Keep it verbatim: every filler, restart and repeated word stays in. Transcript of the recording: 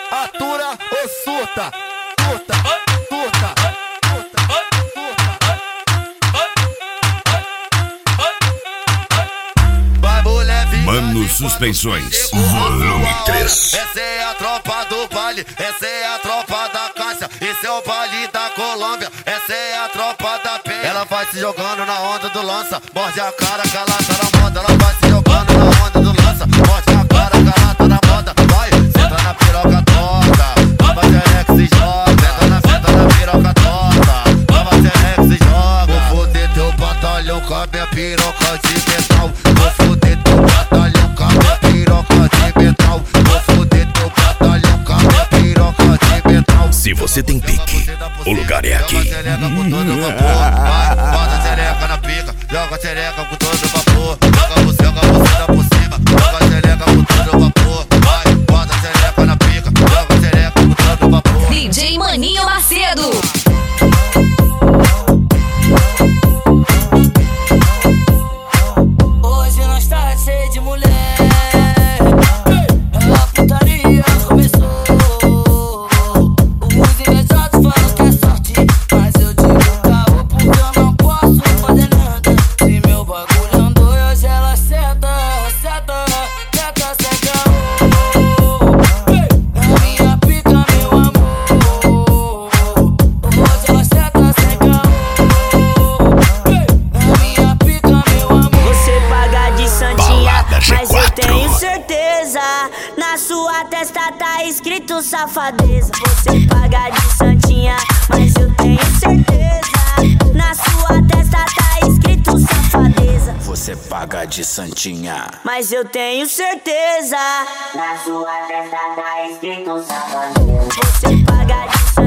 atura ou surta? Surta, surta, surta, surta. Mano Suspensões, volume três. Essa é a tropa do baile, essa é a tropa da Cássia, esse é o baile da Colômbia, essa é a tropa da Penha. Ela vai se jogando na onda do lança, morde a cara que ela tá na moda. Ela vai se jogando na onda do lança, morde a cara que ela tá na moda. Vai, senta na piroca toda, nova xereca se joga. Senta na, senta na piroca toda, nova xereca se joga. Vou foder teu batalhão com a minha piroca de metal. Vou foder teu batalhão com a minha piroca de metal. Vou foder teu batalhão com a minha piroca de metal. Se você tem pique, o lugar é aqui. Joga a xereca com todo vapor. Vai, bota a xereca na pica. Joga a xereca com todo vapor. Joga você, joga você por cima. Joga a xereca com todo vapor. Vai, bota a xereca na pica. Joga a xereca com todo vapor. D J Maninho Macedo. Hoje nós tá cheio de mulher. A putaria começou. Os invejosos falam que é sorte, mas eu digo caô porque eu não posso fazer nada. Se meu bagulho andou, hoje ela senta, senta, senta, sem caô. Na minha pica, meu amor. Hoje ela senta sem caô. Na minha pica, meu amor. Você paga de santinha, Balada G mas eu quatro. tenho certeza. Na sua testa tá escrito safadeza. Você paga de santinha, mas eu tenho certeza. Na sua testa tá escrito safadeza. Você paga de santinha, Mas eu tenho certeza. Na sua testa tá escrito safadeza. Você paga de